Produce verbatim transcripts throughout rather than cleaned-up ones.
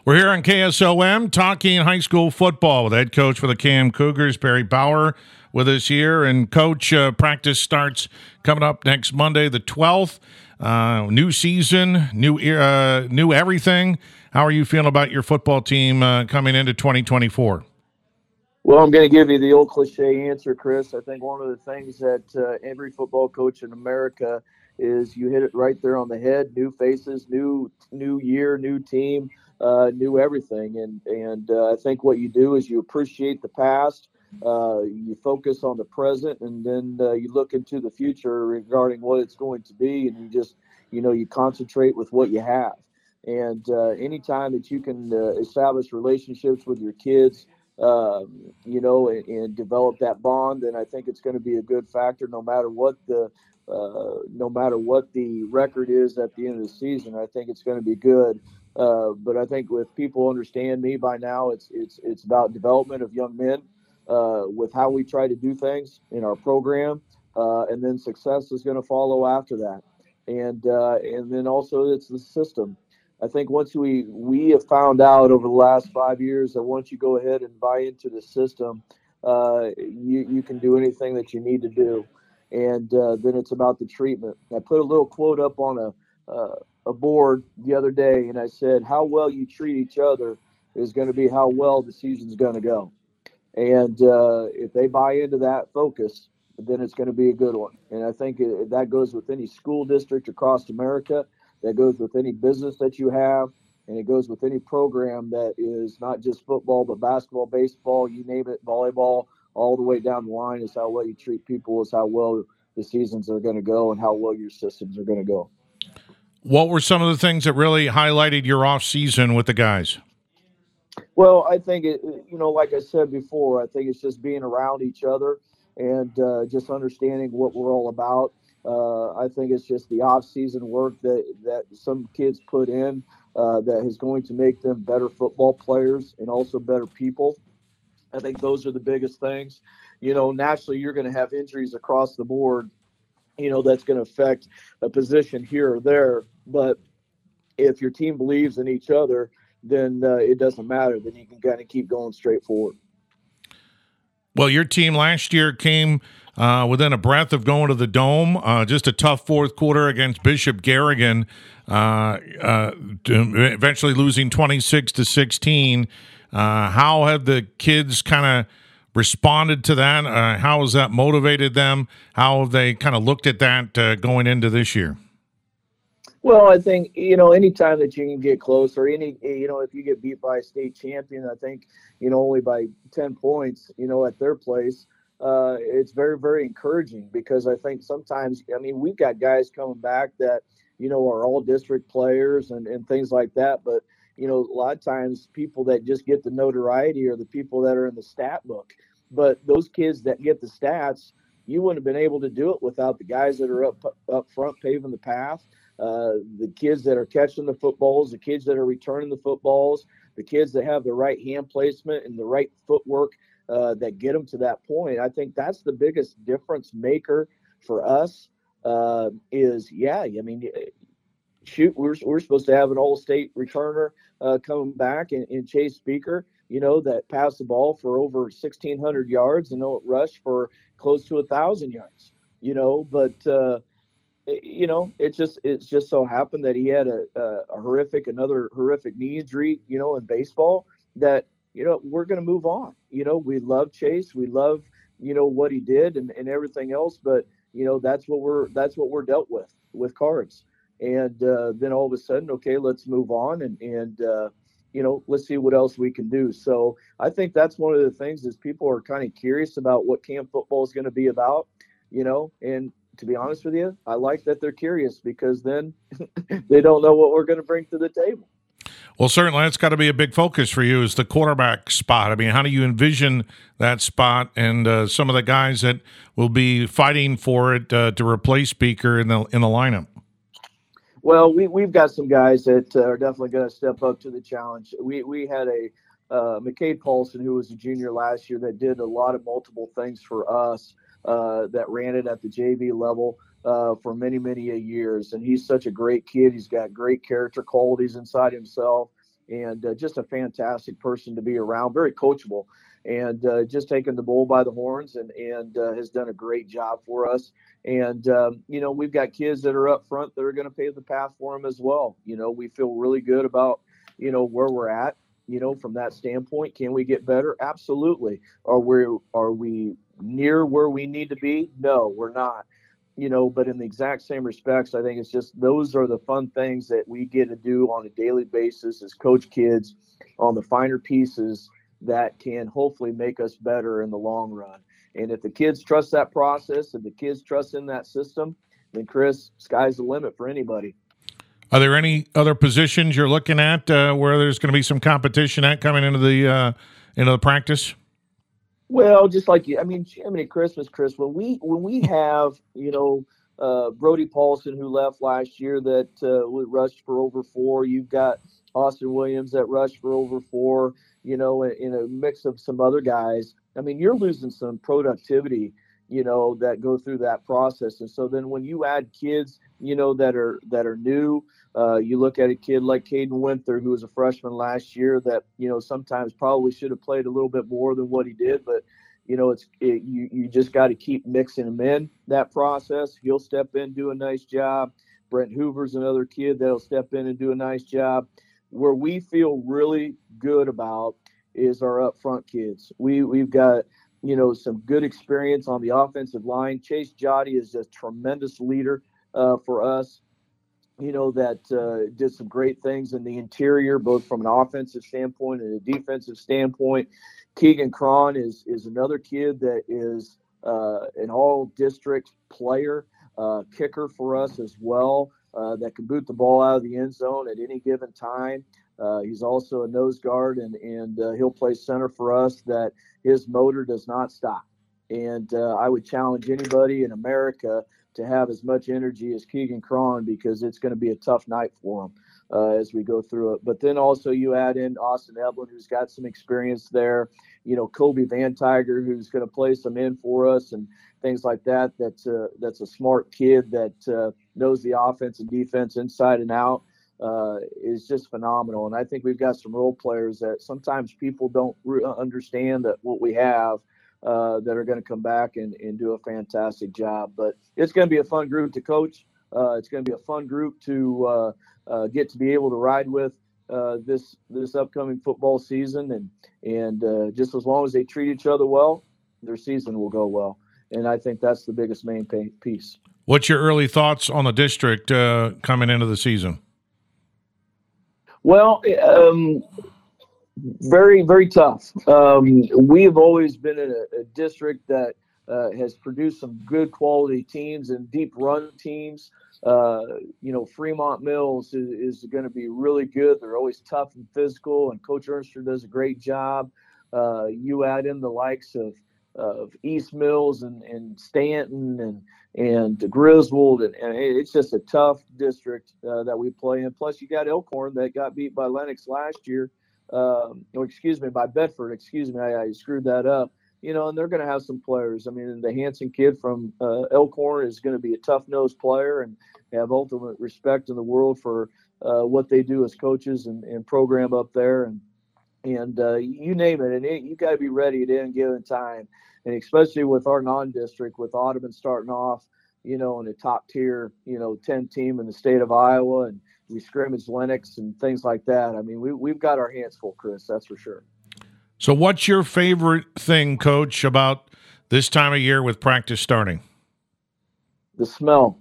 We're here on K S O M talking high school football with head coach for the K M Cougars, Barry Bauer, with us here. And, Coach, uh, practice starts coming up next Monday, the twelfth. Uh, new season, new uh, new everything. How are you feeling about your football team uh, coming into twenty twenty-four? Well, I'm going to give you the old cliche answer, Chris. I think one of the things that uh, every football coach in America is you hit it right there on the head. New faces, new new year, new team, uh, new everything. And and uh, I think what you do is you appreciate the past, uh, you focus on the present, and then uh, you look into the future regarding what it's going to be. And you just, you know, you concentrate with what you have. And uh, anytime that you can uh, establish relationships with your kids, um, you know, and, and develop that bond, then I think it's going to be a good factor no matter what the uh, no matter what the record is at the end of the season. I think it's going to be good. Uh, but I think if people understand me by now, it's it's it's about development of young men uh, with how we try to do things in our program, uh, and then success is going to follow after that. And uh, and then also it's the system. I think once we we have found out over the last five years that once you go ahead and buy into the system, uh, you you can do anything that you need to do, and uh, then it's about the treatment. I put a little quote up on a uh, a board the other day, and I said, "How well you treat each other is going to be how well the season's going to go." And uh, if they buy into that focus, then it's going to be a good one. And I think it, that goes with any school district across America. That goes with any business that you have. And it goes with any program that is not just football, but basketball, baseball, you name it, volleyball, all the way down the line is how well you treat people, is how well the seasons are going to go and how well your systems are going to go. What were some of the things that really highlighted your off season with the guys? Well, I think, it, you know, like I said before, I think it's just being around each other and uh, just understanding what we're all about. Uh, I think it's just the off-season work that, that some kids put in uh, that is going to make them better football players and also better people. I think those are the biggest things. You know, naturally, you're going to have injuries across the board, you know, that's going to affect a position here or there. But if your team believes in each other, then uh, it doesn't matter. Then you can kind of keep going straight forward. Well, your team last year came uh, within a breath of going to the Dome. Uh, just a tough fourth quarter against Bishop Garrigan, uh, uh, eventually losing twenty-six to sixteen. Uh, how have the kids kind of responded to that? Uh, how has that motivated them? How have they kind of looked at that uh, going into this year? Well, I think, you know, anytime that you can get close or any, you know, if you get beat by a state champion, I think, you know, only by ten points, you know, at their place, uh, it's very, very encouraging because I think sometimes, I mean, we've got guys coming back that, you know, are all district players and, and things like that. But, you know, a lot of times people that just get the notoriety are the people that are in the stat book. But those kids that get the stats, you wouldn't have been able to do it without the guys that are up, up front paving the path. Uh, the kids that are catching the footballs, the kids that are returning the footballs, the kids that have the right hand placement and the right footwork uh, that get them to that point. I think that's the biggest difference maker for us uh, is, yeah, I mean, shoot, we're, we're supposed to have an all-state returner uh, coming back in, in Chase Speaker, you know, that passed the ball for over sixteen hundred yards and no rush for close to one thousand yards, you know, but uh, – you know, it just it's just so happened that he had a, a, a horrific, another horrific knee injury, you know, in baseball that, you know, we're going to move on. You know, we love Chase. We love, you know, what he did and, and everything else. But, you know, that's what we're that's what we're dealt with with cards. And uh, then all of a sudden, OK, let's move on. And, and uh, you know, let's see what else we can do. So I think that's one of the things is people are kind of curious about what camp football is going to be about, you know, and to be honest with you, I like that they're curious because then they don't know what we're going to bring to the table. Well, certainly that's got to be a big focus for you is the quarterback spot. I mean, how do you envision that spot and uh, some of the guys that will be fighting for it uh, to replace Speaker in the in the lineup? Well, we, we've got some guys that uh, are definitely going to step up to the challenge. We we had a uh, McCade Paulson, who was a junior last year, that did a lot of multiple things for us. Uh, that ran it at the J V level uh, for many, many years. And he's such a great kid. He's got great character qualities inside himself. and uh, just a fantastic person to be around, very coachable, and uh, just taking the bull by the horns, and and uh, has done a great job for us. And um, you know, we've got kids that are up front that are going to pave the path for them as well. You know, we feel really good about, you know, where we're at. You know, from that standpoint, can we get better? Absolutely. Are we are we near where we need to be? No, we're not. You know, but in the exact same respects, I think it's just those are the fun things that we get to do on a daily basis as coach kids on the finer pieces that can hopefully make us better in the long run. And if the kids trust that process, if the kids trust in that system, then Chris, sky's the limit for anybody. Are there any other positions you're looking at uh, where there's going to be some competition at coming into the uh, into the practice? Well, just like you, I mean, I mean, Christmas, Chris, when we when we have, you know, uh, Brody Paulson who left last year that uh, rushed for over four. You've got Austin Williams that rushed for over four. You know, in, in a mix of some other guys. I mean, you're losing some productivity, you know, that go through that process. And so then when you add kids, you know, that are that are new. Uh, you look at a kid like Caden Winther, who was a freshman last year, that, you know, sometimes probably should have played a little bit more than what he did. But, you know, it's it, you, you just got to keep mixing him in that process. He'll step in, do a nice job. Brent Hoover's another kid that'll step in and do a nice job. Where we feel really good about is our up front kids. We, we've got, you know, some good experience on the offensive line. Chase Jotty is a tremendous leader uh, for us. You know, that uh, did some great things in the interior, both from an offensive standpoint and a defensive standpoint. Keegan Cron is is another kid that is uh, an all-district player, uh, kicker for us as well, uh, that can boot the ball out of the end zone at any given time. Uh, he's also a nose guard, and, and uh, he'll play center for us, that his motor does not stop. And uh, I would challenge anybody in America to have as much energy as Keegan Cron, because it's going to be a tough night for him uh, as we go through it. But then also you add in Austin Eblin, who's got some experience there. You know, Kobe Van Tiger, who's going to play some in for us and things like that. That's a, that's a smart kid that uh, knows the offense and defense inside and out. Uh, is just phenomenal. And I think we've got some role players that sometimes people don't re- understand that what we have uh, that are going to come back and, and do a fantastic job. But it's going to be a fun group to coach. Uh, it's going to be a fun group to uh, uh, get to be able to ride with uh, this this upcoming football season. And, and uh, just as long as they treat each other well, their season will go well. And I think that's the biggest main piece. What's your early thoughts on the district uh, coming into the season? Well, um, very, very tough. Um, we have always been in a, a district that uh, has produced some good quality teams and deep run teams. Uh, you know, Fremont Mills is, is going to be really good. They're always tough and physical, and Coach Ernster does a great job. Uh, you add in the likes of of East Mills and, and Stanton and and Griswold, and, and it's just a tough district uh, that we play in. Plus, you got Elkhorn that got beat by Lennox last year. Um, or excuse me, by Bedford. Excuse me, I, I screwed that up. You know, and they're going to have some players. I mean, the Hanson kid from uh, Elkhorn is going to be a tough-nosed player and have ultimate respect in the world for uh, what they do as coaches and, and program up there. And and uh, you name it, and it, you got to be ready at any given time. And especially with our non-district, with Audubon starting off, you know, in a top tier, you know, ten team in the state of Iowa, and we scrimmage Lennox and things like that. I mean, we, we've got our hands full, Chris, that's for sure. So what's your favorite thing, Coach, about this time of year with practice starting? The smell.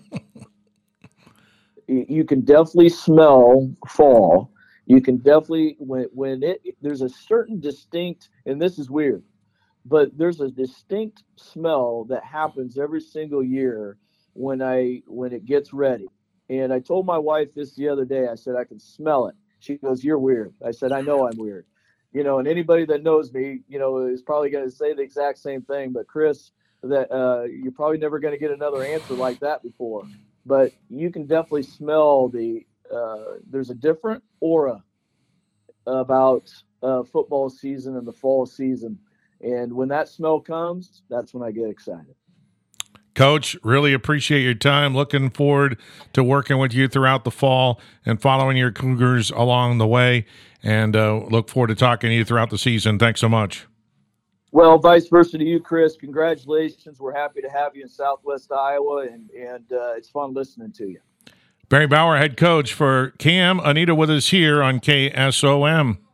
You can definitely smell fall. You can definitely, when, when it, there's a certain distinct, and this is weird, but there's a distinct smell that happens every single year when I when it gets ready. And I told my wife this the other day. I said, I can smell it. She goes, you're weird. I said, I know I'm weird. You know, and anybody that knows me, you know, is probably going to say the exact same thing. But Chris, that uh, you're probably never going to get another answer like that before. But you can definitely smell the uh, there's a different aura about uh, football season and the fall season. And when that smell comes, that's when I get excited. Coach, really appreciate your time. Looking forward to working with you throughout the fall and following your Cougars along the way. And uh, look forward to talking to you throughout the season. Thanks so much. Well, vice versa to you, Chris. Congratulations. We're happy to have you in Southwest Iowa, and, and uh, it's fun listening to you. Barry Bauer, head coach for Cam. Anita with us here on K S O M.